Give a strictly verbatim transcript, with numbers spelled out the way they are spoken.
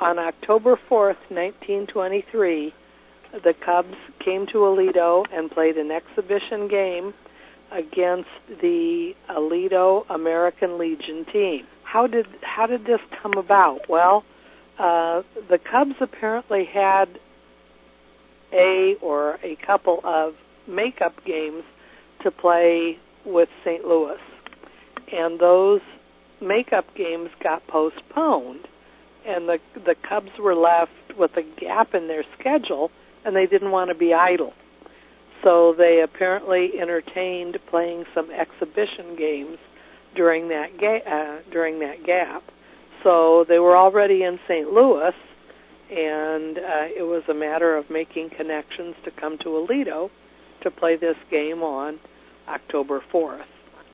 on October fourth, nineteen twenty-three, the Cubs came to Aledo and played an exhibition game against the Aledo American Legion team. How did how did this come about? Well, uh, the Cubs apparently had a or a couple of makeup games to play with Saint Louis, and those makeup games got postponed, and the the Cubs were left with a gap in their schedule, and they didn't want to be idle. So they apparently entertained playing some exhibition games during that ga- uh, during that gap. So they were already in Saint Louis, and uh, it was a matter of making connections to come to Aledo to play this game on October fourth.